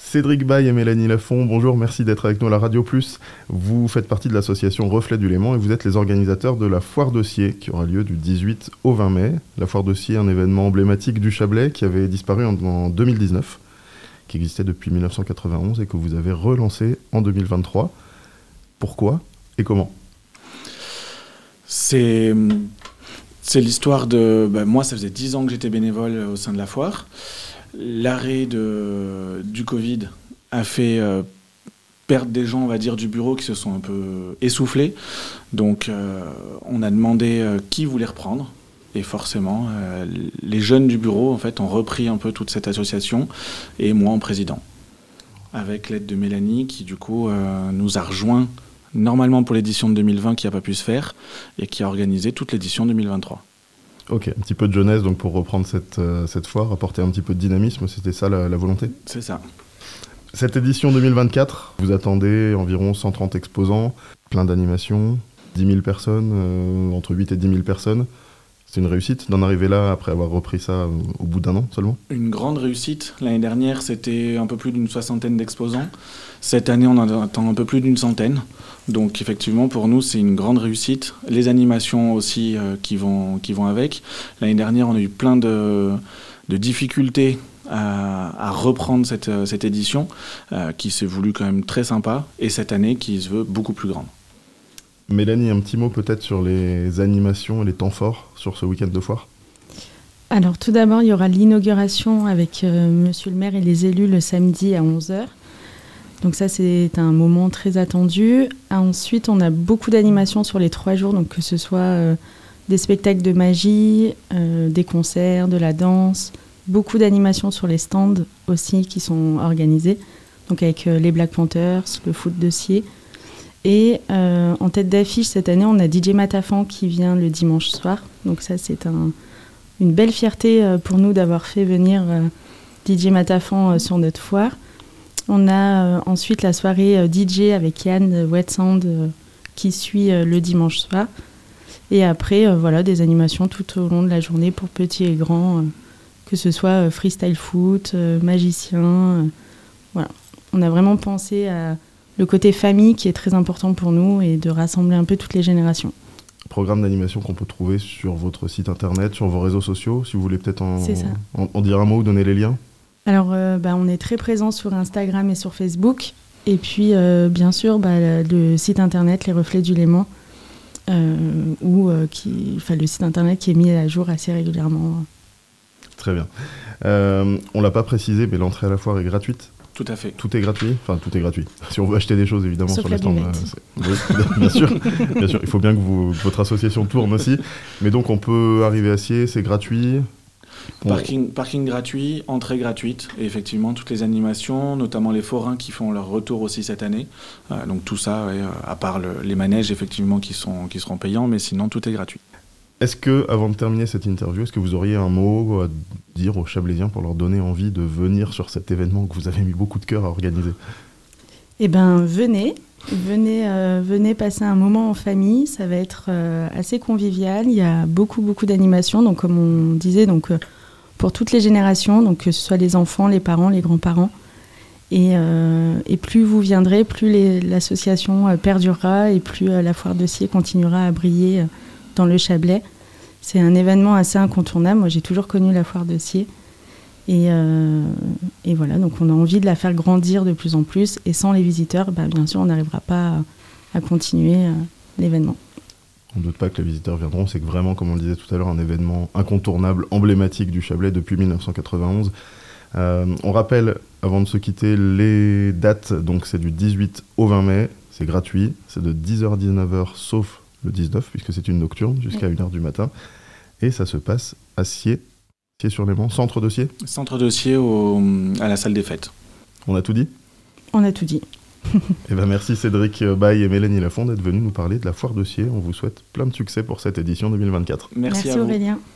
Cédric Baye et Mélanie Lafont, bonjour, merci d'être avec nous à la Radio Plus. Vous faites partie de l'association Reflet du Léman et vous êtes les organisateurs de la Foire d'Ossier qui aura lieu du 18 au 20 mai. La Foire d'Ossier, un événement emblématique du Chablais qui avait disparu en 2019, qui existait depuis 1991 et que vous avez relancé en 2023. Pourquoi et comment ? C'est l'histoire de... moi, ça faisait 10 ans que j'étais bénévole au sein de la foire. L'arrêt du Covid a fait perdre des gens, on va dire, du bureau qui se sont un peu essoufflés. Donc, on a demandé qui voulait reprendre. Et forcément, les jeunes du bureau, en fait, ont repris un peu toute cette association. Et moi, en président. Avec l'aide de Mélanie, qui, du coup, nous a rejoints normalement pour l'édition de 2020, qui n'a pas pu se faire, et qui a organisé toute l'édition 2023. Ok, un petit peu de jeunesse donc pour reprendre cette foire, apporter un petit peu de dynamisme, c'était ça la volonté ? C'est ça. Cette édition 2024, vous attendez environ 130 exposants, plein d'animations, 10 000 personnes, entre 8 et 10 000 personnes. C'est une réussite d'en arriver là après avoir repris ça au bout d'un an seulement ? Une grande réussite. L'année dernière, c'était un peu plus d'une 60aine d'exposants. Cette année, on en attend un peu plus d'une 100aine. Donc effectivement, pour nous, c'est une grande réussite. Les animations aussi qui vont avec. L'année dernière, on a eu plein de difficultés à reprendre cette édition qui s'est voulue quand même très sympa. Et cette année, qui se veut beaucoup plus grande. Mélanie, un petit mot peut-être sur les animations et les temps forts sur ce week-end de foire ? Alors tout d'abord, il y aura l'inauguration avec monsieur le maire et les élus le samedi à 11h. Donc ça, c'est un moment très attendu. Ensuite, on a beaucoup d'animations sur les 3 jours, donc que ce soit des spectacles de magie, des concerts, de la danse, beaucoup d'animations sur les stands aussi qui sont organisées, donc avec les Black Panthers, le foot d'Ossier. Et en tête d'affiche, cette année, on a DJ Matafan qui vient le dimanche soir. Donc ça, c'est une belle fierté pour nous d'avoir fait venir DJ Matafan sur notre foire. On a ensuite la soirée DJ avec Yann Wet Sound qui suit le dimanche soir. Et après, des animations tout au long de la journée pour petits et grands, que ce soit freestyle foot, magicien. Voilà. On a vraiment pensé à le côté famille qui est très important pour nous et de rassembler un peu toutes les générations. Programme d'animation qu'on peut trouver sur votre site internet, sur vos réseaux sociaux, si vous voulez peut-être en dire un mot ou donner les liens. Alors, on est très présents sur Instagram et sur Facebook. Et puis, bien sûr, le site internet Les Reflets du Léman, le site internet qui est mis à jour assez régulièrement. Très bien. On ne l'a pas précisé, mais l'entrée à la foire est gratuite. Tout à fait. Tout est gratuit. Enfin, tout est gratuit. Si on veut acheter des choses, évidemment, sauf sur les stands. Oui, bien sûr. Il faut bien que votre association tourne aussi. Mais donc, on peut arriver à Sier, c'est gratuit. Parking gratuit, entrée gratuite. Et effectivement, toutes les animations, notamment les forains qui font leur retour aussi cette année. Donc tout ça, à part les manèges, effectivement, qui seront payants. Mais sinon, tout est gratuit. Est-ce que, avant de terminer cette interview, est-ce que vous auriez un mot à dire aux Chablaisiens pour leur donner envie de venir sur cet événement que vous avez mis beaucoup de cœur à organiser ? Eh bien, venez passer un moment en famille. Ça va être assez convivial. Il y a beaucoup d'animations. Donc, comme on disait, pour toutes les générations, donc que ce soit les enfants, les parents, les grands-parents. Et plus vous viendrez, plus l'association perdurera et plus la Foire d'Ossier continuera à briller dans le Chablais. C'est un événement assez incontournable. Moi, j'ai toujours connu la Foire d'Ossier. Et voilà, donc on a envie de la faire grandir de plus en plus. Et sans les visiteurs, bien sûr, on n'arrivera pas à continuer l'événement. On ne doute pas que les visiteurs viendront. C'est que vraiment, comme on le disait tout à l'heure, un événement incontournable, emblématique du Chablais depuis 1991. On rappelle, avant de se quitter, les dates. Donc c'est du 18 au 20 mai. C'est gratuit. C'est de 10h à 19h, sauf le 19, puisque c'est une nocturne, jusqu'à 1h du matin. Et ça se passe à Sier-sur-Léman, centre de Sier ? Centre de Sier à la salle des fêtes. On a tout dit ? On a tout dit. Merci Cédric Baye et Mélanie Lafont d'être venus nous parler de la Foire d'Ossier. On vous souhaite plein de succès pour cette édition 2024. Merci Aurélien.